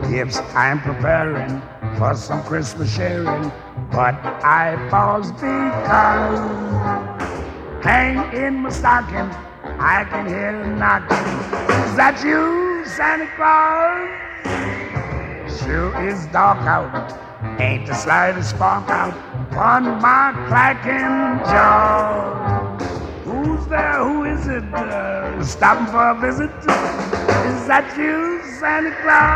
Gifts I'm preparing for some Christmas sharing, but I pause because hang in my stocking, I can hear a knocking. Is that you, Santa Claus? Sure is dark out, ain't the slightest spark out on my clacking jaw. Who's there? Who is it? Stopping for a visit? Is that you, Santa Claus?